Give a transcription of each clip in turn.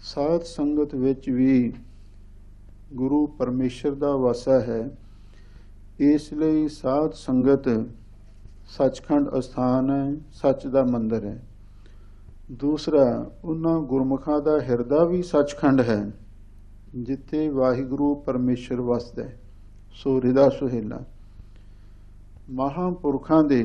ਸਾਧ ਸੰਗਤ ਵਿੱਚ ਵੀ ਗੁਰੂ ਪਰਮੇਸ਼ਰ ਦਾ ਵਾਸਾ ਹੈ। ਇਸ ਲਈ ਸਾਧ ਸੰਗਤ ਸੱਚਖੰਡ ਅਸਥਾਨ ਹੈ, ਸੱਚ ਦਾ ਮੰਦਰ ਹੈ। ਦੂਸਰਾ, ਉਹਨਾਂ ਗੁਰਮੁਖਾਂ ਦਾ ਹਿਰਦਾ ਵੀ ਸੱਚਖੰਡ ਹੈ ਜਿੱਥੇ ਵਾਹਿਗੁਰੂ ਪਰਮੇਸ਼ਰ ਵਸਦਾ ਹੈ, ਸੋ ਹਿਰਦਾ ਸੁਹੇਲਾ। ਮਹਾਂਪੁਰਖਾਂ ਦੇ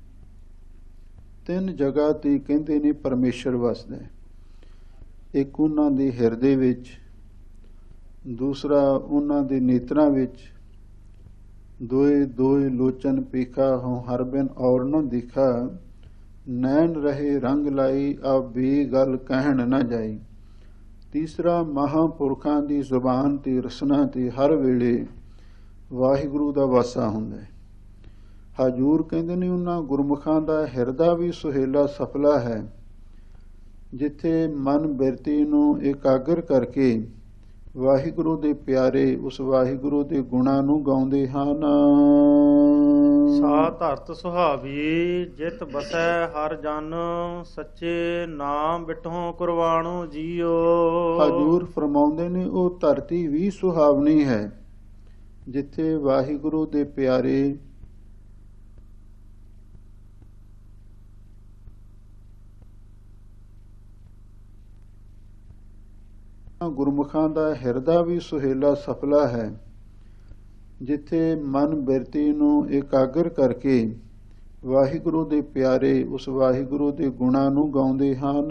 3 ਜਗ੍ਹਾ ਤੇ ਕਹਿੰਦੇ ਨੇ ਪਰਮੇਸ਼ਰ ਵਸਦਾ ਹੈ। ਇੱਕ ਉਹਨਾਂ ਦੇ ਹਿਰਦੇ ਵਿੱਚ, ਦੂਸਰਾ ਉਹਨਾਂ ਦੇ ਨੇਤਰਾਂ ਵਿੱਚ, ਦੋਏ ਦੋਏ ਲੋਚਨ ਪੀਖਾ ਹੋਂ ਹਰ ਬਿਨ ਔਰ ਨ ਦਿਖਾ, ਨੈਣ ਰਹੇ ਰੰਗ ਲਾਈ ਆ ਬੇ ਗੱਲ ਕਹਿਣ ਨਾ ਜਾਈ। ਤੀਸਰਾ, ਮਹਾਂਪੁਰਖਾਂ ਦੀ ਜ਼ੁਬਾਨ ਤੇ ਰਸਨਾ ਤੇ ਹਰ ਵੇਲੇ ਵਾਹਿਗੁਰੂ ਦਾ ਵਾਸਾ ਹੁੰਦਾ ਹੈ। ਹਜੂਰ ਕਹਿੰਦੇ ਨੇ ਉਹਨਾਂ ਗੁਰਮੁਖਾਂ ਦਾ ਹਿਰਦਾ ਵੀ ਸੁਹੇਲਾ ਸਫਲਾ ਹੈ ਜਿੱਥੇ ਮਨ ਬਿਰਤੀ ਨੂੰ ਇਕਾਗਰ ਕਰਕੇ ਵਾਹਿਗੁਰੂ ਦੇ ਪਿਆਰੇ ਉਸ ਵਾਹਿਗੁਰੂ ਦੇ ਗੁਣਾਂ ਨੂੰ ਗਾਉਂਦੇ ਹਨ। ਸਾ ਧਰਤ ਸੁਹਾਵੀ ਜਿਤ ਬਸੈ ਹਰ ਜਨ, ਸੱਚੇ ਨਾਮ ਬਿਟਹੁ ਕੁਰਬਾਨੁ ਜੀਓ। ਹਜੂਰ ਫਰਮਾਉਂਦੇ ਨੇ ਉਹ ਧਰਤੀ ਵੀ ਸੁਹਾਵਣੀ ਹੈ ਜਿੱਥੇ ਵਾਹਿਗੁਰੂ ਦੇ ਪਿਆਰੇ ਗੁਰਮੁਖਾਂ ਦਾ ਹਿਰਦਾ ਵੀ ਸੁਹੇਲਾ ਸਫਲਾ ਹੈ ਜਿੱਥੇ ਮਨ ਬਿਰਤੀ ਨੂੰ ਇਕਾਗਰ ਕਰਕੇ ਵਾਹਿਗੁਰੂ ਦੇ ਪਿਆਰੇ ਉਸ ਵਾਹਿਗੁਰੂ ਦੇ ਗੁਣਾਂ ਨੂੰ ਗਾਉਂਦੇ ਹਨ।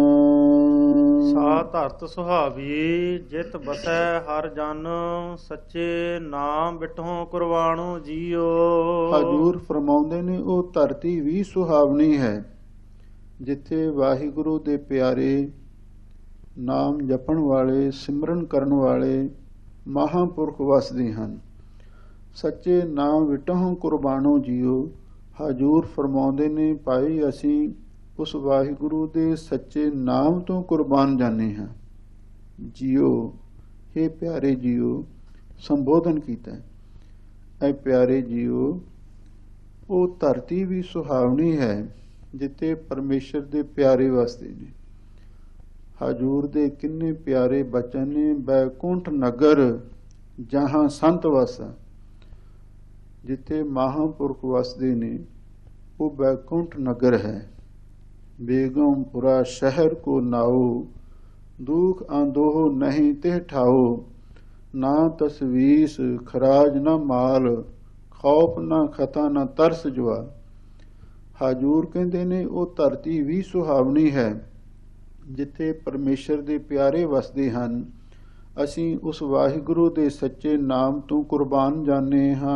ਸਾ ਧਰਤ ਸੁਹਾਵੀ ਜਿਤ ਬਸੈ ਹਰ ਜਨ, ਸੱਚੇ ਨਾਮ ਬਿਟਹੁ ਕੁਰਬਾਨੁ ਜੀਓ। ਹਜੂਰ ਫਰਮਾਉਂਦੇ ਨੇ ਉਹ ਧਰਤੀ ਵੀ ਸੁਹਾਵਣੀ ਹੈ ਜਿੱਥੇ ਵਾਹਿਗੁਰੂ ਦੇ ਪਿਆਰੇ ਨਾਮ ਜਪਣ ਵਾਲੇ, ਸਿਮਰਨ ਕਰਨ ਵਾਲੇ ਮਹਾਂਪੁਰਖ ਵਸਦੇ ਹਨ। ਸੱਚੇ ਨਾਮ ਵਿਟਹੁ ਕੁਰਬਾਨੋ ਜੀਓ। ਹਜੂਰ ਫਰਮਾਉਂਦੇ ਨੇ ਭਾਈ ਅਸੀਂ ਉਸ ਵਾਹਿਗੁਰੂ ਦੇ ਸੱਚੇ ਨਾਮ ਤੋਂ ਕੁਰਬਾਨ ਜਾਂਦੇ ਹਾਂ। ਜੀਓ, ਹੇ ਪਿਆਰੇ ਜੀਓ, ਸੰਬੋਧਨ ਕੀਤਾ। ਐ ਪਿਆਰੇ ਜੀਓ, ਉਹ ਧਰਤੀ ਵੀ ਸੁਹਾਵਣੀ ਹੈ ਜਿੱਥੇ ਪਰਮੇਸ਼ਰ ਦੇ ਪਿਆਰੇ ਵਸਦੇ ਨੇ। ਹਜੂਰ ਦੇ ਕਿੰਨੇ ਪਿਆਰੇ ਬਚਨ ਨੇ। ਬੈਕੁੰਠ ਨਗਰ ਜਹਾਂ ਸੰਤ ਵਸਾ, ਜਿੱਥੇ ਮਹਾਂਪੁਰਖ ਵਸਦੇ ਨੇ ਉਹ ਬੈਕੁੰਠ ਨਗਰ ਹੈ। ਬੇਗਮਪੁਰਾ ਸ਼ਹਿਰ ਕੋ ਨਾਓ, ਦੁਖ ਆਂਦੋਹ ਨਹੀਂ ਤੇ ਠਾਓ, ਨਾ ਤਸਵੀਸ ਖਰਾਜ ਨਾ ਮਾਲ, ਖੌਫ ਨਾ ਖਤਾ ਨਾ ਤਰਸ ਜੁਆ। ਹਜੂਰ ਕਹਿੰਦੇ ਨੇ ਉਹ ਧਰਤੀ ਵੀ ਸੁਹਾਵਣੀ ਹੈ ਜਿੱਥੇ ਪਰਮੇਸ਼ਰ ਦੇ ਪਿਆਰੇ ਵਸਦੇ ਹਨ। ਅਸੀਂ ਉਸ ਵਾਹਿਗੁਰੂ ਦੇ ਸੱਚੇ ਨਾਮ ਤੋਂ ਕੁਰਬਾਨ ਜਾਂਦੇ ਹਾਂ।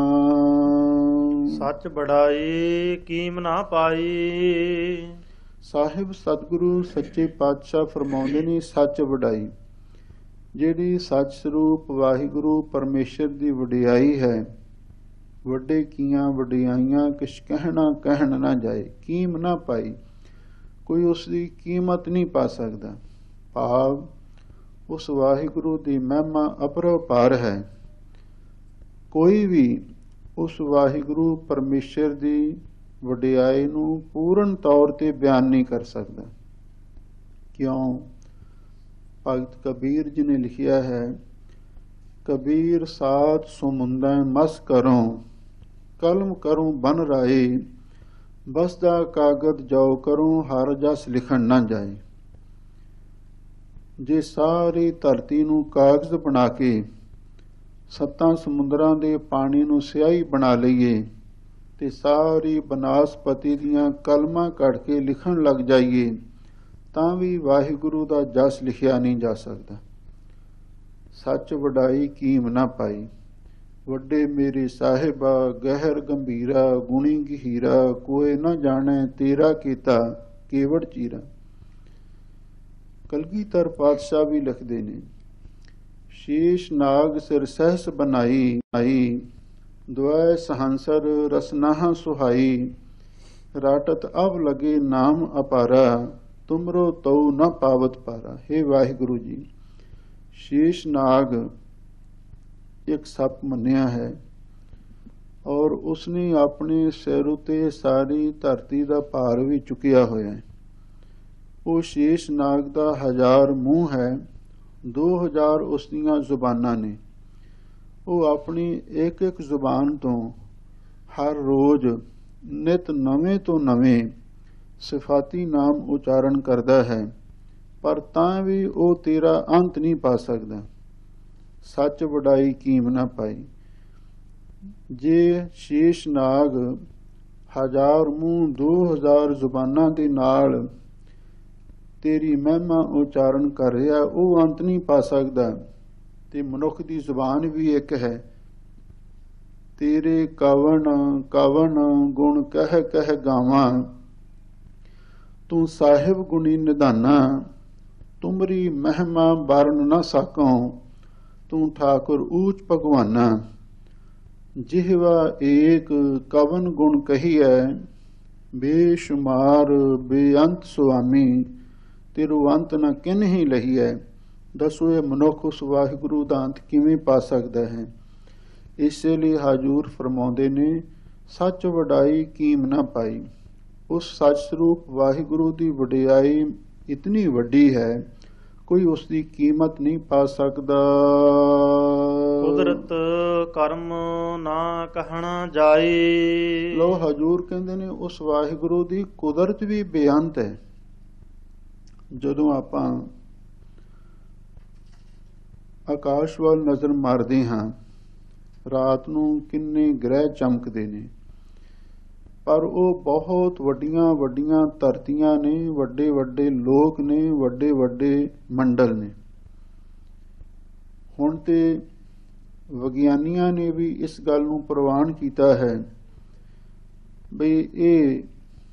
ਸੱਚ ਬੜਾਈ ਕੀਮ ਨਾ ਪਾਈ। ਸਾਹਿਬ ਸਤਿਗੁਰੂ ਸੱਚੇ ਪਾਤਸ਼ਾਹ ਫਰਮਾਉਂਦੇ ਨੇ ਸੱਚ ਵਡਾਈ। ਜਿਹੜੀ ਸੱਚ ਸਰੂਪ ਵਾਹਿਗੁਰੂ ਪਰਮੇਸ਼ਰ ਦੀ ਵਡਿਆਈ ਹੈ, ਵੱਡੇ ਕੀਆਂ ਵਡਿਆਈਆਂ ਕਿਛ ਕਹਿਣਾ ਕਹਿਣ ਨਾ ਜਾਏ। ਕੀਮ ਨਾ ਪਾਈ, ਕੋਈ ਉਸ ਦੀ ਕੀਮਤ ਨਹੀਂ ਪਾ ਸਕਦਾ। ਭਾਵ ਉਸ ਵਾਹਿਗੁਰੂ ਦੀ ਮਹਿਮਾ ਅਪਰੰਪਾਰ ਹੈ। ਕੋਈ ਵੀ ਉਸ ਵਾਹਿਗੁਰੂ ਪਰਮੇਸ਼ਰ ਦੀ ਵਡਿਆਈ ਨੂੰ ਪੂਰਨ ਤੌਰ ਤੇ ਬਿਆਨ ਨਹੀਂ ਕਰ ਸਕਦਾ। ਕਿਉਂ? ਭਗਤ ਕਬੀਰ ਜੀ ਨੇ ਲਿਖਿਆ ਹੈ, ਕਬੀਰ ਸਾਧ ਸੁਮੁੰਦੈ ਮਸ ਕਰੋ, ਕਲਮ ਕਰੂੰ ਬਨ ਰਾਏ, ਬਸ ਦਾ ਕਾਗਦ ਜਾਓ ਕਰੂੰ, ਹਰ ਜਸ ਲਿਖਣ ਨਾ ਜਾਏ। ਜੇ ਸਾਰੀ ਧਰਤੀ ਨੂੰ ਕਾਗਜ਼ ਬਣਾ ਕੇ 7 ਸਮੁੰਦਰਾਂ ਦੇ ਪਾਣੀ ਨੂੰ ਸਿਆਹੀ ਬਣਾ ਲਈਏ ਤੇ ਸਾਰੀ ਬਨਾਸਪਤੀ ਦੀਆਂ ਕਲਮਾਂ ਕੱਢ ਕੇ ਲਿਖਣ ਲੱਗ ਜਾਈਏ ਤਾਂ ਵੀ ਵਾਹਿਗੁਰੂ ਦਾ ਜਸ ਲਿਖਿਆ ਨਹੀਂ ਜਾ ਸਕਦਾ। ਸੱਚ ਵਡਾਈ ਕੀਮ ਨਾ ਪਾਈ। ਵੱਡੇ ਮੇਰੇ ਸਾਹਿਬਾ ਗਹਿਰ ਗੰਭੀਰਾ, ਗੁਣੀ ਗਹੀਰਾ, ਕੋਏ ਨਾ ਜਾਣੈ ਤੇਰਾ ਕੀਤਾ ਕੇਵੜ ਚੀਰਾ। ਕਲਗੀਧਰ ਪਾਤਸ਼ਾਹ ਵੀ ਲਿਖਦੇ ਨੇ, ਸ਼ੀਸ਼ ਨਾਗ ਸਿਰ ਸਹਿਸ ਬਣਾਈ, ਦੁਆਏ ਸਹੰਸਰ ਰਸਨਾਹ ਸੁਹਾਈ, ਰਾਟਤ ਅਵ ਲਗੇ ਨਾਮ ਅਪਾਰਾ, ਤੁਮਰੋ ਤਉ ਨ ਪਾਵਤ ਪਾਰਾ। ਹੇ ਵਾਹਿਗੁਰੂ ਜੀ, ਸ਼ੀਸ਼ ਨਾਗ ਇੱਕ ਸੱਪ ਮੰਨਿਆ ਹੈ ਔਰ ਉਸਨੇ ਆਪਣੇ ਸਿਰ ਉਤੇ ਸਾਰੀ ਧਰਤੀ ਦਾ ਭਾਰ ਵੀ ਚੁੱਕਿਆ ਹੋਇਆ ਹੈ। ਉਹ ਸ਼ੇਸ਼ ਨਾਗ ਦਾ 1000 ਮੂੰਹ ਹੈ, 2000 ਉਸ ਦੀਆਂ ਜ਼ੁਬਾਨਾਂ ਨੇ। ਉਹ ਆਪਣੀ ਇੱਕ ਇੱਕ ਜ਼ੁਬਾਨ ਤੋਂ ਹਰ ਰੋਜ਼ ਨਿਤ ਨਵੇਂ ਤੋਂ ਨਵੇਂ ਸਿਫਾਤੀ ਨਾਮ ਉਚਾਰਨ ਕਰਦਾ ਹੈ, ਪਰ ਤਾਂ ਵੀ ਉਹ ਤੇਰਾ ਅੰਤ ਨਹੀਂ ਪਾ ਸਕਦਾ। ਸੱਚ ਵਡਾਈ ਕੀਮ ਨਾ ਪਾਈ। ਜੇ ਸ਼ੇਸ਼ ਨਾਗ 1000 ਮੂੰਹ 2000 ਜ਼ੁਬਾਨਾਂ ਦੇ ਨਾਲ ਤੇਰੀ ਮਹਿਮਾ ਉਚਾਰਨ ਕਰ ਰਿਹਾ, ਉਹ ਅੰਤ ਨਹੀਂ ਪਾ ਸਕਦਾ। ਤੇ ਮਨੁੱਖ ਦੀ ਜ਼ੁਬਾਨ ਵੀ ਇੱਕ ਹੈ। ਤੇਰੇ ਕਵਣ ਕਵਣ ਗੁਣ ਕਹਿ ਕਹਿ ਗਾਵਾਂ, ਤੂੰ ਸਾਹਿਬ ਗੁਣੀ ਨਿਧਾਨਾ, ਤੁਮਰੀ ਮਹਿਮਾ ਬਰਨ ਨਾ ਸਾਕੋਂ, ਤੂੰ ਠਾਕੁਰ ਊਚ ਭਗਵਾਨਾ। ਜਿਹਵਾ ਏਕ ਕਵਨ ਗੁਣ ਕਹੀਐ, ਬੇਸ਼ੁਮਾਰ ਬੇਅੰਤ ਸੁਆਮੀ, ਤੇਰੂ ਅੰਤ ਨਾ ਕਿਨਹੀ ਲਹੀਐ। ਦੱਸੋ ਇਹ ਮਨੁੱਖ ਉਸ ਵਾਹਿਗੁਰੂ ਦਾ ਅੰਤ ਕਿਵੇਂ ਪਾ ਸਕਦਾ ਹੈ? ਇਸੇ ਲਈ ਹਜ਼ੂਰ ਫਰਮਾਉਂਦੇ ਨੇ, ਸੱਚ ਵਡਾਈ ਕੀਮ ਨਾ ਪਾਈ। ਉਸ ਸੱਚ ਸਰੂਪ ਵਾਹਿਗੁਰੂ ਦੀ ਵਡਿਆਈ ਇਤਨੀ ਵੱਡੀ ਹੈ, ਕੋਈ ਉਸ ਦੀ ਕੀਮਤ ਨਹੀਂ ਪਾ ਸਕਦਾ। ਕੁਦਰਤ ਕਰਮ ਨਾ ਕਹਿਣਾ ਜਾਏ। ਲੋ ਹਜ਼ੂਰ ਕਹਿੰਦੇ ਨੇ ਉਸ ਵਾਹਿਗੁਰੂ ਦੀ ਕੁਦਰਤ ਵੀ ਬੇਅੰਤ ਹੈ। ਜਦੋਂ ਆਪਾਂ ਆਕਾਸ਼ ਵੱਲ ਨਜ਼ਰ ਮਾਰਦੇ ਹਾਂ, ਰਾਤ ਨੂੰ ਕਿੰਨੇ ਗ੍ਰਹਿ ਚਮਕਦੇ ਨੇ, ਪਰ ਉਹ ਬਹੁਤ ਵੱਡੀਆਂ ਵੱਡੀਆਂ ਧਰਤੀਆਂ ਨੇ, ਵੱਡੇ ਵੱਡੇ ਲੋਕ ਨੇ, ਵੱਡੇ ਵੱਡੇ ਮੰਡਲ ਨੇ। ਹੁਣ ਤੇ ਵਿਗਿਆਨੀਆਂ ਨੇ ਵੀ ਇਸ ਗੱਲ ਨੂੰ ਪ੍ਰਵਾਨ ਕੀਤਾ ਹੈ ਬਈ ਇਹ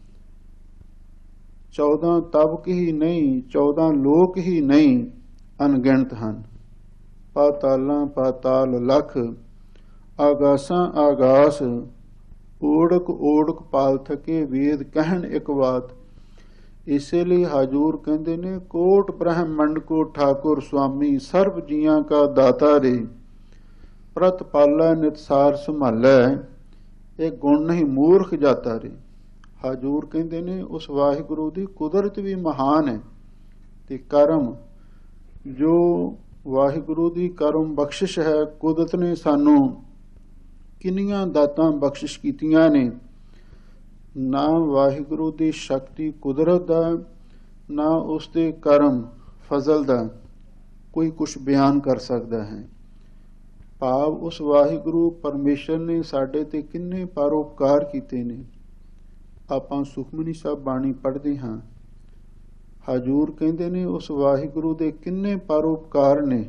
14 ਤਬਕ ਹੀ ਨਹੀਂ, 14 ਲੋਕ ਹੀ ਨਹੀਂ, ਅਣਗਿਣਤ ਹਨ। ਪਾਤਾਲਾਂ ਪਾਤਾਲ ਲਖ, ਆਗਾਸਾਂ ਆਗਾਸ, ਓੜਕ ਓੜਕ ਪਾਲ ਥਕੇ, ਵੇਦ ਕਹਿਣ ਇੱਕ ਬਾਤ। ਇਸੇ ਲਈ ਹਜ਼ੂਰ ਕਹਿੰਦੇ ਨੇ, ਕੋਟ ਬ੍ਰਹਮੰਡ ਕੋ ਠਾਕੁਰ ਸੁਆਮੀ, ਸਰਬ ਜੀਆਂ ਕਾ ਦਾਤਾ ਰੇ, ਪ੍ਰਤ ਪਾਲੈ ਨਿਤਸਾਰ ਸੰਭਾਲੈ, ਇਹ ਗੁਣ ਨਹੀਂ ਮੂਰਖ ਜਾਤਾ ਰੇ। ਹਜ਼ੂਰ ਕਹਿੰਦੇ ਨੇ ਉਸ ਵਾਹਿਗੁਰੂ ਦੀ ਕੁਦਰਤ ਵੀ ਮਹਾਨ ਹੈ, ਤੇ ਕਰਮ ਜੋ ਵਾਹਿਗੁਰੂ ਦੀ ਕਰਮ ਬਖਸ਼ਿਸ਼ ਹੈ। ਕੁਦਰਤ ਨੇ ਸਾਨੂੰ ਕਿੰਨੀਆਂ ਦਾਤਾਂ ਬਖਸ਼ਿਸ਼ ਕੀਤੀਆਂ ਨੇ। ਨਾ ਵਾਹਿਗੁਰੂ ਦੀ ਸ਼ਕਤੀ ਕੁਦਰਤ ਦਾ, ਨਾ ਉਸ ਦੇ ਕਰਮ ਫਜ਼ਲ ਦਾ ਕੋਈ ਕੁਛ ਬਿਆਨ ਕਰ ਸਕਦਾ ਹੈ। ਭਾਵ ਉਸ ਵਾਹਿਗੁਰੂ ਪਰਮੇਸ਼ਰ ਨੇ ਸਾਡੇ ਤੇ ਕਿੰਨੇ ਪਰਉਪਕਾਰ ਕੀਤੇ ਨੇ। ਆਪਾਂ ਸੁਖਮਨੀ ਸਾਹਿਬ ਬਾਣੀ ਪੜ੍ਹਦੇ ਹਾਂ, ਹਜ਼ੂਰ ਕਹਿੰਦੇ ਨੇ ਉਸ ਵਾਹਿਗੁਰੂ ਦੇ ਕਿੰਨੇ ਪਰਉਪਕਾਰ ਨੇ।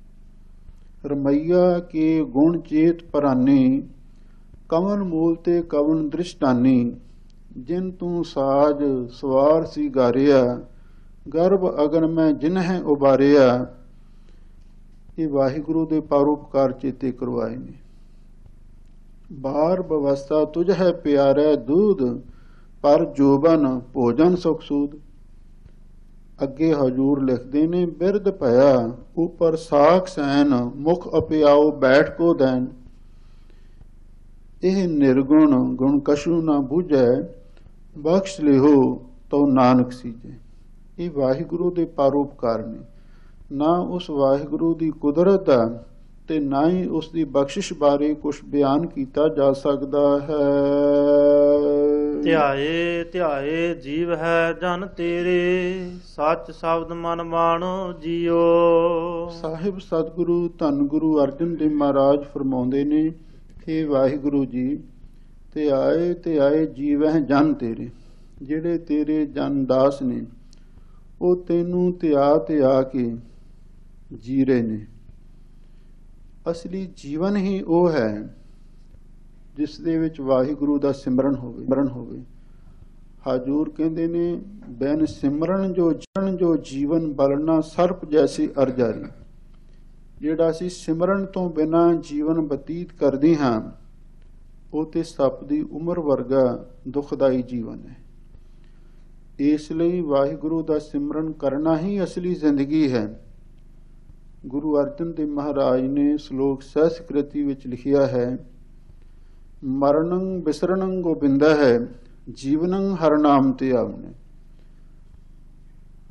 ਰਮਈਆ ਕੇ ਗੁਣ ਚੇਤ ਪਰਾਨੀ, ਕਵਨ ਮੂਲ ਤੇ ਕਵਨ ਦ੍ਰਿਸ਼ਟਾਨੀ, ਜਿਨ ਤੂੰ ਸਾਜ ਸਵਾਰ ਸੀ ਗਾਰਿਆ, ਗਰਭ ਅਗਨ ਮੈਂ ਜਿਨਹਿ ਉਬਾਰਿਆ। ਇਹ ਵਾਹਿਗੁਰੂ ਦੇ ਪਰਉਪਕਾਰ ਚੇਤੇ ਕਰਵਾਏ ਨੇ। ਬਾਰ ਬਵਸਥਾ ਤੁਝ ਹੈ ਪਿਆਰਾ ਦੂਧ, ਪਰ ਜੋਬਨ ਭੋਜਨ ਸੁਖ ਸੂਦ। ਅੱਗੇ ਹਜ਼ੂਰ ਲਿਖਦੇ ਨੇ, ਬਿਰਧ ਭਇਆ ਉਪਰ ਸਾਖ ਸੈਨ, ਮੁਖ ਅਪਿਆਓ ਬੈਠ ਕੋ ਦੈਨ। ਇਹ ਨਿਰਗੁਣ ਗੁਣ ਕਛੂ ਨਾ ਬੂਝੈ, ਬਖਸ਼ ਲਿਹੋ ਤੋ ਨਾਨਕ ਸੀਜੈ। ਇਹ ਵਾਹਿਗੁਰੂ ਦੇ ਪਰਉਪਕਾਰ ਨੇ। ਨਾ ਉਸ ਵਾਹਿਗੁਰੂ ਦੀ ਕੁਦਰਤ ਦਾ ਤੇ ਨਾ ਹੀ ਉਸ ਦੀ ਬਖਸ਼ਿਸ਼ ਬਾਰੇ ਕੁਝ ਬਿਆਨ ਕੀਤਾ ਜਾ ਸਕਦਾ ਹੈ। ਧਿਆਏ ਧਿਆਏ ਜੀਵ ਹੈ ਜਨ ਤੇਰੇ, ਸੱਚ ਸ਼ਬਦ ਮਨ ਮਾਣੋ ਜੀਓ। ਸਾਹਿਬ ਸਤਿਗੁਰੂ ਧੰਨ ਗੁਰੂ ਅਰਜਨ ਦੇਵ ਮਹਾਰਾਜ ਫਰਮਾਉਂਦੇ ਨੇ, ਹੇ ਵਾਹਿਗੁਰੂ ਜੀ, ਧਿਆਏ ਜੀਵ ਹੈ ਜਨ ਤੇਰੇ। ਜਿਹੜੇ ਤੇਰੇ ਜਨ ਦਾਸ ਨੇ, ਉਹ ਤੈਨੂੰ ਧਿਆ ਕੇ ਜੀ ਰਹੇ ਨੇ। ਅਸਲੀ ਜੀਵਨ ਹੀ ਉਹ ਹੈ ਜਿਸ ਦੇ ਵਿੱਚ ਵਾਹਿਗੁਰੂ ਦਾ ਸਿਮਰਨ ਹੋਵੇ। ਹਜ਼ੂਰ ਕਹਿੰਦੇ ਨੇ, ਬੈਨ ਸਿਮਰਨ ਜੋ ਜੀਵਨ ਬਲਣਾ, ਸਰਪ ਜੈਸੀ ਅਰਜਾਰੀ। ਜਿਹੜਾ ਅਸੀਂ ਸਿਮਰਨ ਤੋਂ ਬਿਨਾਂ ਜੀਵਨ ਬਤੀਤ ਕਰਦੇ ਹਾਂ, ਉਹ ਤੇ ਸੱਪ ਦੀ ਉਮਰ ਵਰਗਾ ਦੁਖਦਾਈ ਜੀਵਨ ਹੈ। ਇਸ ਲਈ ਵਾਹਿਗੁਰੂ ਦਾ ਸਿਮਰਨ ਕਰਨਾ ਹੀ ਅਸਲੀ ਜ਼ਿੰਦਗੀ ਹੈ। ਗੁਰੂ ਅਰਜਨ ਦੇਵ ਮਹਾਰਾਜ ਨੇ ਸ਼ਲੋਕ ਸਹਿਸਕ੍ਰਿਤੀ ਵਿੱਚ ਲਿਖਿਆ ਹੈ, ਮਰਨੰ ਬਿਸਰਨੰ ਗੋਬਿੰਦਾ ਹੈ, ਜੀਵਨੰ ਹਰ ਨਾਮ ਤੇ ਆਵਨੇ।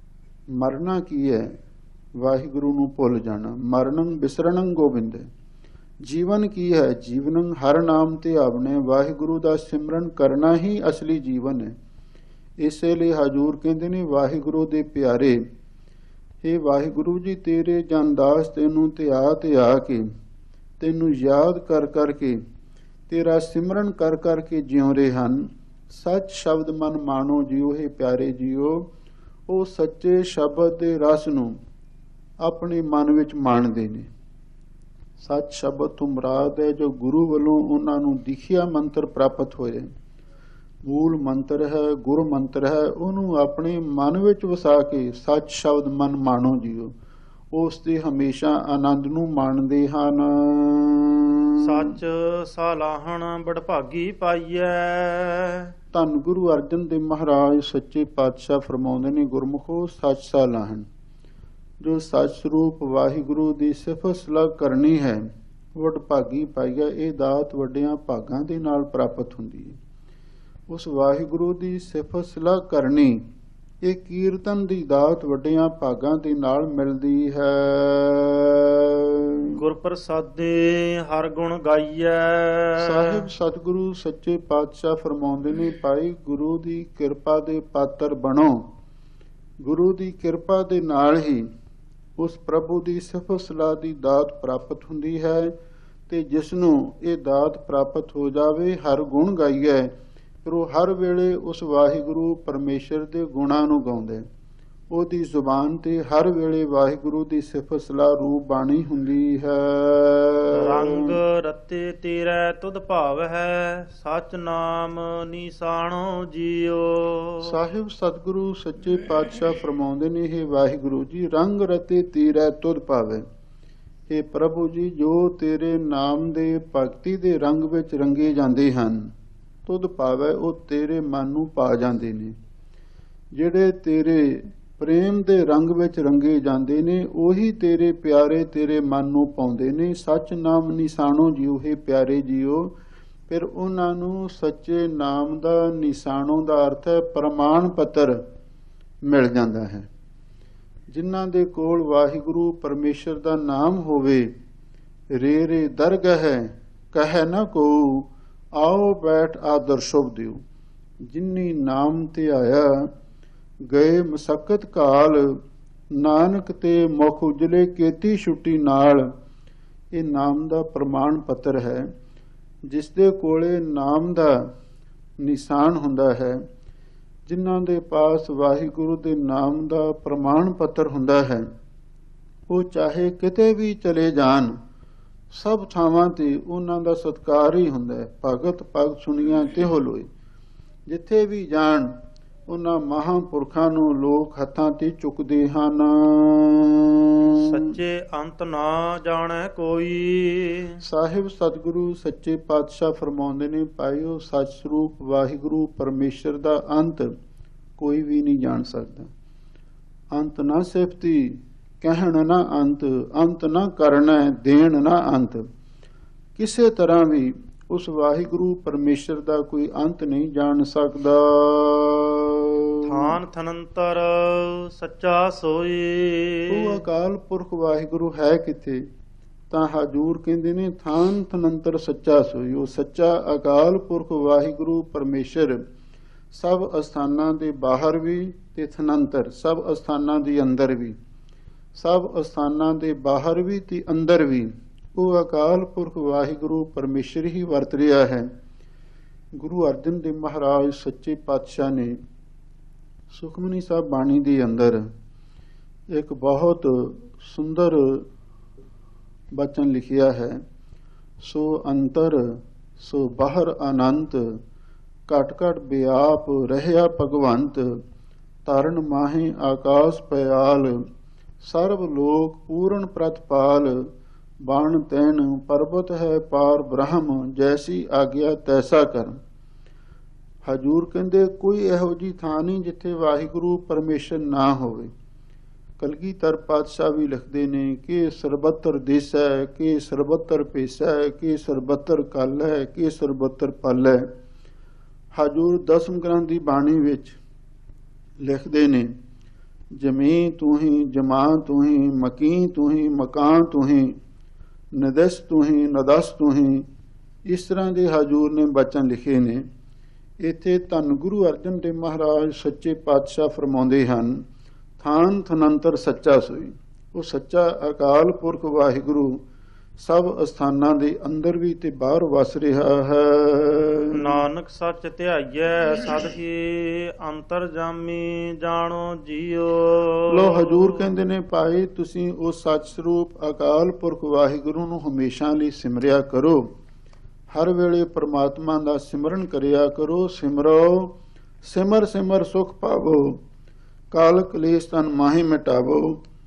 ਮਰਨਾ ਕੀ ਹੈ? ਵਾਹਿਗੁਰੂ ਨੂੰ ਭੁੱਲ ਜਾਣਾ। ਮਰਨੰ ਬਿਸਰਣੰ ਗੋਬਿੰਦ। ਜੀਵਨ ਕੀ ਹੈ? ਜੀਵਨੰ ਹਰ ਨਾਮ ਤੇ ਆਵਣੇ। ਵਾਹਿਗੁਰੂ ਦਾ ਸਿਮਰਨ ਕਰਨਾ ਹੀ ਅਸਲੀ ਜੀਵਨ ਹੈ। ਇਸੇ ਲਈ ਹਜੂਰ ਕਹਿੰਦੇ ਨੇ ਵਾਹਿਗੁਰੂ ਦੇ ਪਿਆਰੇ, ਇਹ ਵਾਹਿਗੁਰੂ ਜੀ ਤੇਰੇ ਜਨਦਾਸ ਤੈਨੂੰ ਧਿਆ ਕੇ, ਤੈਨੂੰ ਯਾਦ ਕਰ ਕਰਕੇ, ਤੇਰਾ ਸਿਮਰਨ ਕਰ ਕਰਕੇ ਜਿਉ ਰਹੇ ਹਨ। ਸੱਚ ਸ਼ਬਦ ਮਨ ਮਾਣੋ ਜੀਓ। ਇਹ ਪਿਆਰੇ ਜੀਓ, ਉਹ ਸੱਚੇ ਸ਼ਬਦ ਦੇ ਰਸ ਨੂੰ ਆਪਣੇ ਮਨ ਵਿੱਚ ਮਾਣਦੇ ਨੇ। ਸੱਚ ਸ਼ਬਦ ਤੋਂ ਮੁਰਾਦ ਹੈ ਜੋ ਗੁਰੂ ਵੱਲੋਂ ਉਹਨਾਂ ਨੂੰ ਦਿਖਿਆ ਮੰਤਰ ਪ੍ਰਾਪਤ ਹੋਏ। ਮੂਲ ਮੰਤਰ ਹੈ, ਗੁਰ ਮੰਤਰ ਹੈ, ਉਹਨੂੰ ਆਪਣੇ ਮਨ ਵਿੱਚ ਵਸਾ ਕੇ ਸੱਚ ਸ਼ਬਦ ਮਨ ਮਾਣੋ ਜੀਓ। ਉਸ ਦੇ ਹਮੇਸ਼ਾ ਆਨੰਦ ਨੂੰ ਮਾਣਦੇ ਹਨ। ਸੱਚ ਸਾਲਾਹਣ ਬੜਭਾਗੀ ਪਾਈਐ। ਧੰਨ ਗੁਰੂ ਅਰਜਨ ਦੇਵ ਮਹਾਰਾਜ ਸੱਚੇ ਪਾਤਸ਼ਾਹ ਫਰਮਾਉਂਦੇ ਨੇ, ਗੁਰਮੁਖੋ ਸੱਚ ਸਾਲਾਹਣ, ਜੋ ਸੱਚ ਸਰੂਪ ਵਾਹਿਗੁਰੂ ਦੀ ਸਿਫਤ ਸਲਾਹ ਕਰਨੀ ਹੈ, ਵਡਭਾਗੀ ਪਾਈਐ। ਇਹ ਦਾਤ ਵੱਡਿਆਂ ਭਾਗਾਂ ਦੇ ਨਾਲ ਪ੍ਰਾਪਤ ਹੁੰਦੀ ਹੈ। ਉਸ ਵਾਹਿਗੁਰੂ ਦੀ ਸਿਫਤ ਸਲਾਹ ਕਰਨੀ, ਇਹ ਕੀਰਤਨ ਦੀ ਦਾਤ ਵੱਡਿਆਂ ਭਾਗਾਂ ਦੇ ਨਾਲ ਮਿਲਦੀ ਹੈ। ਗੁਰ ਪ੍ਰਸਾਦੇ ਹਰ ਗੁਣ ਗਾਈਐ। ਸਾਹਿਬ ਸਤਿਗੁਰੂ ਸੱਚੇ ਪਾਤਸ਼ਾਹ ਫਰਮਾਉਂਦੇ ਨੇ, ਭਾਈ ਗੁਰੂ ਦੀ ਕਿਰਪਾ ਦੇ ਪਾਤਰ ਬਣੋ। ਗੁਰੂ ਦੀ ਕਿਰਪਾ ਦੇ ਨਾਲ ਹੀ ਉਸ ਪ੍ਰਭੂ ਦੀ ਸਿਫਤ ਸਲਾਹ ਦੀ ਦਾਤ ਪ੍ਰਾਪਤ ਹੁੰਦੀ ਹੈ। ਤੇ ਜਿਸ ਨੂੰ ਇਹ ਦਾਤ ਪ੍ਰਾਪਤ ਹੋ ਜਾਵੇ, ਹਰ ਗੁਣ ਗਾਈਐ, ਫਿਰ ਉਹ ਹਰ ਵੇਲੇ ਉਸ ਵਾਹਿਗੁਰੂ ਪਰਮੇਸ਼ਰ ਦੇ ਗੁਣਾਂ ਨੂੰ ਗਾਉਂਦੇ। ਉਹਦੀ ਜ਼ੁਬਾਨ ਤੇ ਹਰ ਵੇਲੇ ਵਾਹਿਗੁਰੂ ਦੀ ਸਿਫਤ ਸਲਾਹ ਰੂਪ ਬਾਣੀ ਹੁੰਦੀ ਹੈ। ਰੰਗ ਰਤੇ ਤੇਰਾ ਤੁਧ ਭਾਵ ਹੈ, ਸਚ ਨਾਮ ਨਿਸ਼ਾਨੋ ਜੀਓ। ਸਾਹਿਬ ਸਤਿਗੁਰੂ ਸੱਚੇ ਪਾਤਸ਼ਾਹ ਫਰਮਾਉਂਦੇ ਨੇ, ਇਹ ਵਾਹਿਗੁਰੂ ਜੀ, ਰੰਗ ਰਤੇ ਤੇਰਾ ਤੁਧ ਭਾਵੈ। ਇਹ ਪ੍ਰਭੂ ਜੀ, ਜੋ ਤੇਰੇ ਨਾਮ ਦੇ ਭਗਤੀ ਦੇ ਰੰਗ ਵਿੱਚ ਰੰਗੇ ਜਾਂਦੇ ਹਨ, ਤੁਧ ਭਾਵੈ, ਉਹ ਤੇਰੇ ਮਨ ਨੂੰ ਪਾ ਜਾਂਦੇ ਨੇ। ਜਿਹੜੇ ਤੇਰੇ ਪ੍ਰੇਮ ਦੇ ਰੰਗ ਵਿੱਚ ਰੰਗੇ ਜਾਂਦੇ ਨੇ, ਉਹੀ ਤੇਰੇ ਪਿਆਰੇ ਤੇਰੇ ਮਨ ਨੂੰ ਪਾਉਂਦੇ ਨੇ। ਸੱਚ ਨਾਮ ਨਿਸ਼ਾਨੋ ਜੀਓ। ਇਹ ਪਿਆਰੇ ਜੀਓ, ਫਿਰ ਉਹਨਾਂ ਨੂੰ ਸੱਚੇ ਨਾਮ ਦਾ ਨਿਸ਼ਾਨੋ ਦਾ ਅਰਥ ਹੈ ਪ੍ਰਮਾਣ ਪੱਤਰ ਮਿਲ ਜਾਂਦਾ ਹੈ। ਜਿਨ੍ਹਾਂ ਦੇ ਕੋਲ ਵਾਹਿਗੁਰੂ ਪਰਮੇਸ਼ਰ ਦਾ ਨਾਮ ਹੋਵੇ, ਰੇ ਰੇ ਦਰਗਹਿ ਕਹਿ ਨਾ ਕੋ, ਆਓ ਬੈਠ ਆਦਰ ਸ਼ੁਭ ਦਿਓ। ਜਿਨੀ ਨਾਮ ਤੇ ਆਇਆ, ਗਏ ਮਸਕਤ ਕਾਲ, ਨਾਨਕ ਤੇ ਮੁਖ ਉਜਲੇ ਕੀਤੀ ਛੁੱਟੀ ਨਾਲ। ਇਹ ਨਾਮ ਦਾ ਪ੍ਰਮਾਣ ਪੱਤਰ ਹੈ। ਜਿਸ ਦੇ ਕੋਲੇ ਨਾਮ ਦਾ ਨਿਸ਼ਾਨ ਹੁੰਦਾ ਹੈ, ਜਿਨ੍ਹਾਂ ਦੇ ਪਾਸ ਵਾਹਿਗੁਰੂ ਦੇ ਨਾਮ ਦਾ ਪ੍ਰਮਾਣ ਪੱਤਰ ਹੁੰਦਾ ਹੈ, ਉਹ ਚਾਹੇ ਕਿਤੇ ਵੀ ਚਲੇ ਜਾਣ, ਸਭ ਥਾਵਾਂ ਤੇ ਉਹਨਾਂ ਦਾ ਸਤਿਕਾਰ ਹੀ ਹੁੰਦਾ ਹੈ। ਭਗਤ ਭਗਤ ਸੁਣੀਆਂ ਤਿਹੋ ਲੋਏ। ਜਿੱਥੇ ਵੀ ਜਾਣ, ਉਹਨਾਂ ਮਹਾਂਪੁਰਖਾਂ ਨੂੰ ਲੋਕ ਹੱਥਾਂ ਤੇ ਚੁੱਕਦੇ ਹਨ। ਸੱਚੇ ਅੰਤ ਨਾ ਜਾਣੈ ਕੋਈ। ਸਾਹਿਬ ਸਤਿਗੁਰੂ ਸੱਚੇ ਪਾਤਸ਼ਾਹ ਫਰਮਾਉਂਦੇ ਨੇ, ਭਾਈਓ, ਸੱਚ ਸਰੂਪ ਵਾਹਿਗੁਰੂ ਪਰਮੇਸ਼ਰ ਦਾ ਅੰਤ ਕੋਈ ਵੀ ਨਹੀਂ ਜਾਣ ਸਕਦਾ। ਅੰਤ ਨਾ ਸਿਫਤੀ ਕਹਿਣ ਨਾ ਅੰਤ, ਅੰਤ ਨਾ ਕਰਨਾ ਦੇਣ ਨਾ ਅੰਤ। ਕਿਸੇ ਤਰ੍ਹਾਂ ਵੀ ਉਸ ਵਾਹਿਗੁਰੂ ਪਰਮੇਸ਼ਰ ਦਾ ਕੋਈ ਅੰਤ ਨਹੀਂ ਜਾਣ ਸਕਦਾ। ਥਾਨ ਥਨੰਤਰ ਸੱਚਾ ਸੋਈ। ਉਹ ਅਕਾਲ ਪੁਰਖ ਵਾਹਿਗੁਰੂ ਹੈ ਕਿਥੇ? ਤਾਂ ਹਜੂਰ ਕਹਿੰਦੇ ਨੇ, ਥਾਨ ਥਨੰਤਰ ਸੱਚਾ ਸੋਈ। ਉਹ ਸੱਚਾ ਅਕਾਲ ਪੁਰਖ ਵਾਹਿਗੁਰੂ ਪਰਮੇਸ਼ਰ ਸਭ ਅਸਥਾਨਾਂ ਦੇ ਬਾਹਰ ਵੀ ਤੇ ਥਨੰਤਰ ਸਭ ਅਸਥਾਨਾਂ ਦੇ ਅੰਦਰ ਵੀ, ਸਭ ਅਸਥਾਨਾਂ ਦੇ ਬਾਹਰ ਵੀ ਤੇ ਅੰਦਰ ਵੀ ਉਹ ਅਕਾਲ ਪੁਰਖ ਵਾਹਿਗੁਰੂ ਪਰਮੇਸ਼ਰ ਹੀ ਵਰਤ ਰਿਹਾ ਹੈ। ਗੁਰੂ ਅਰਜਨ ਦੇਵ ਮਹਾਰਾਜ ਸੱਚੇ ਪਾਤਸ਼ਾਹ ਨੇ ਸੁਖਮਨੀ ਸਾਹਿਬ ਬਾਣੀ ਦੇ ਅੰਦਰ ਇੱਕ ਬਹੁਤ ਸੁੰਦਰ ਬਚਨ ਲਿਖਿਆ ਹੈ। ਸੋ ਅੰਤਰ ਸੋ ਬਾਹਰ ਅਨੰਤ, ਘਟ ਘਟ ਬਿਆਪ ਰਹਿਆ ਭਗਵੰਤ। ਤਰਨ ਮਾਹੇ ਆਕਾਸ ਪਿਆਲ, ਸਰਬ ਲੋਕ ਪੂਰਨ ਪ੍ਰਤਪਾਲ। ਬਾਣ ਤੈਨ ਪਰਬਤ ਹੈ ਪਾਰ ਬ੍ਰਹਮ, ਜੈਸੀ ਆਗਿਆ ਤੈਸਾ ਕਰ। ਹਜੂਰ ਕਹਿੰਦੇ, ਕੋਈ ਇਹੋ ਜਿਹੀ ਥਾਂ ਨਹੀਂ ਜਿੱਥੇ ਵਾਹਿਗੁਰੂ ਪਰਮੇਸ਼ਰ ਨਾ ਹੋਵੇ। ਕਲਗੀਧਰ ਪਾਤਸ਼ਾਹ ਵੀ ਲਿਖਦੇ ਨੇ ਕਿ ਸਰਬੱਤਰ ਦੇਸ ਹੈ, ਕਿ ਸਰਬੱਤਰ ਭੇਸਾ ਹੈ, ਕਿ ਸਰਬੱਤਰ ਕਲ ਹੈ, ਕਿ ਸਰਬੱਤਰ ਪਲ ਹੈ। ਹਜੂਰ ਦਸਮ ਗ੍ਰੰਥ ਦੀ ਬਾਣੀ ਵਿੱਚ ਲਿਖਦੇ ਨੇ, ਜਮੀ ਤੂੰ ਹੀ, ਜਮਾਂ ਤੂੰ ਹੀ, ਮਕੀ ਤੂੰ ਹੀ, ਮਕਾਨ ਤੂੰ ਹੀ, ਨਦਸ ਤੂੰ ਹੀ, ਨਦਸ ਤੂੰ ਹੀ। ਇਸ ਤਰ੍ਹਾਂ ਦੇ ਹਜ਼ੂਰ ਨੇ ਬਚਨ ਲਿਖੇ ਨੇ। ਇੱਥੇ ਧੰਨ ਗੁਰੂ ਅਰਜਨ ਦੇਵ ਮਹਾਰਾਜ ਸੱਚੇ ਪਾਤਸ਼ਾਹ ਫਰਮਾਉਂਦੇ ਹਨ, ਥਾਨ ਥਨੰਤਰ ਸੱਚਾ ਸੋਈ। ਉਹ ਸੱਚਾ ਅਕਾਲ ਪੁਰਖ ਵਾਹਿਗੁਰੂ ਸਭ ਅਸਥਾਨਾਂ ਦੇ ਅੰਦਰ ਵੀ ਤੇ ਬਾਹਰ ਵਸ ਰਿਹਾ ਹੈ। ਨਾਨਕ ਸੱਚ ਧਿਆਈਐ ਸਦ ਹੀ ਅੰਤਰਜਾਮੀ ਜਾਣੋ ਜੀਓ। ਲੋ ਹਜ਼ੂਰ ਕਹਿੰਦੇ ਨੇ, ਭਾਈ ਤੁਸੀਂ ਉਸ ਸੱਚ ਸਰੂਪ ਅਕਾਲ ਪੁਰਖ ਵਾਹਿਗੁਰੂ ਨੂੰ ਹਮੇਸ਼ਾ ਲਈ ਸਿਮਰਿਆ ਕਰੋ। ਹਰ ਵੇਲੇ ਪ੍ਰਮਾਤਮਾ ਦਾ ਸਿਮਰਨ ਕਰਿਆ ਕਰੋ। ਸਿਮਰੋ ਸਿਮਰ ਸਿਮਰ ਸੁਖ ਪਾਵੋ, ਕਾਲ ਕਲੇਸ਼ ਤਨ ਮਾਹੀ ਮਿਟਾਵੋ,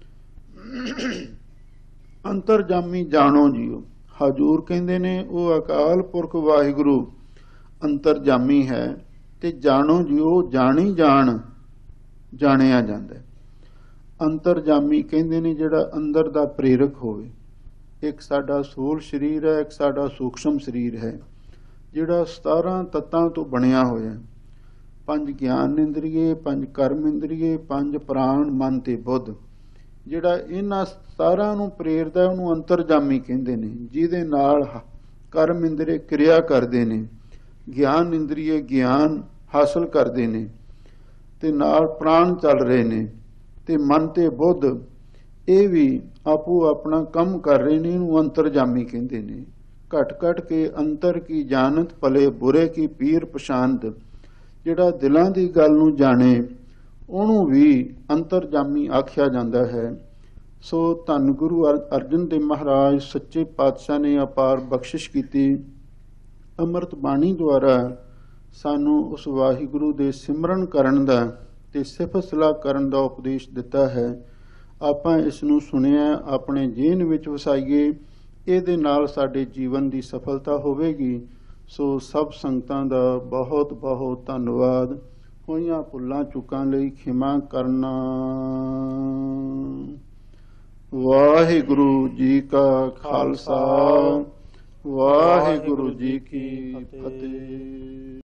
ਅੰਤਰਜਾਮੀ ਜਾਣੋ ਜੀਓ। ਹਜ਼ੂਰ ਕਹਿੰਦੇ ਨੇ ਉਹ ਅਕਾਲ ਪੁਰਖ ਵਾਹਿਗੁਰੂ ਅੰਤਰਜਾਮੀ ਹੈ ਤੇ ਜਾਣੋ ਜੀਓ, ਜਾਣੀ ਜਾਣਿਆ ਜਾਂਦਾ। ਅੰਤਰਜਾਮੀ ਕਹਿੰਦੇ ਨੇ ਜਿਹੜਾ ਅੰਦਰ ਦਾ ਪ੍ਰੇਰਕ ਹੋਵੇ। ਇੱਕ ਸਾਡਾ ਸੂਲ ਸਰੀਰ ਹੈ, ਇੱਕ ਸਾਡਾ ਸੂਖਸ਼ਮ ਸਰੀਰ ਹੈ ਜਿਹੜਾ 17 ਤੱਤਾਂ ਤੋਂ ਬਣਿਆ ਹੋਇਆ। 5 ਗਿਆਨ ਇੰਦਰੀਏ, 5 ਕਰਮ ਇੰਦਰੀਏ, 5 ਪ੍ਰਾਣ, ਮਨ ਤੇ ਬੁੱਧ। ਜਿਹੜਾ ਇਹਨਾਂ 17 ਨੂੰ ਪ੍ਰੇਰਦਾ ਉਹਨੂੰ ਅੰਤਰਜਾਮੀ ਕਹਿੰਦੇ ਨੇ। ਜਿਹਦੇ ਨਾਲ ਕਰਮ ਇੰਦਰੀ ਕਿਰਿਆ ਕਰਦੇ ਨੇ, ਗਿਆਨ ਇੰਦਰੀਏ ਗਿਆਨ ਹਾਸਲ ਕਰਦੇ ਨੇ ਤੇ ਨਾਲ ਪ੍ਰਾਣ ਚੱਲ ਰਹੇ ਨੇ ਤੇ ਮਨ ਤੇ ਬੁੱਧ ਇਹ ਵੀ ਆਪੋ ਆਪਣਾ ਕੰਮ ਕਰ ਰਹੇ ਨੇ। ਇਹਨੂੰ ਅੰਤਰਜਾਮੀ ਕਹਿੰਦੇ ਨੇ। ਘਟ ਘਟ ਕੇ ਅੰਤਰ ਕੀ ਜਾਣਤ, ਭਲੇ ਬੁਰੇ ਕੀ ਪੀਰ ਪਛਾਨਤ। ਜਿਹੜਾ ਦਿਲਾਂ ਦੀ ਗੱਲ ਨੂੰ ਜਾਣੇ ਉਹਨੂੰ ਵੀ ਅੰਤਰਜਾਮੀ ਆਖਿਆ ਜਾਂਦਾ ਹੈ। ਸੋ ਧੰਨ ਗੁਰੂ ਅਰਜਨ ਦੇਵ ਮਹਾਰਾਜ ਸੱਚੇ ਪਾਤਸ਼ਾਹ ਨੇ ਅਪਾਰ ਬਖਸ਼ਿਸ਼ ਕੀਤੀ। ਅੰਮ੍ਰਿਤ ਬਾਣੀ ਦੁਆਰਾ ਸਾਨੂੰ ਉਸ ਵਾਹਿਗੁਰੂ ਦੇ ਸਿਮਰਨ ਕਰਨ ਦਾ ਤੇ ਸਿਫਤ ਸਲਾਹ ਕਰਨ ਦਾ ਉਪਦੇਸ਼ ਦਿੱਤਾ ਹੈ। ਆਪਾਂ ਇਸ ਨੂੰ ਸੁਣਿਆ, ਆਪਣੇ ਜੀਵਨ ਵਿੱਚ ਵਸਾਈਏ। ਇਹਦੇ ਨਾਲ ਸਾਡੇ ਜੀਵਨ ਦੀ ਸਫਲਤਾ ਹੋਵੇਗੀ। ਸੋ ਸਭ ਸੰਗਤਾਂ ਦਾ ਬਹੁਤ ਬਹੁਤ ਧੰਨਵਾਦ। ਹੋਈਆਂ ਭੁੱਲਾਂ ਚੁੱਕਾਂ ਲਈ ਖਿਮਾ ਕਰਨਾ। ਵਾਹਿਗੁਰੂ ਜੀ ਕਾ ਖਾਲਸਾ, ਵਾਹਿਗੁਰੂ ਜੀ ਕੀ ਫਤਿਹ।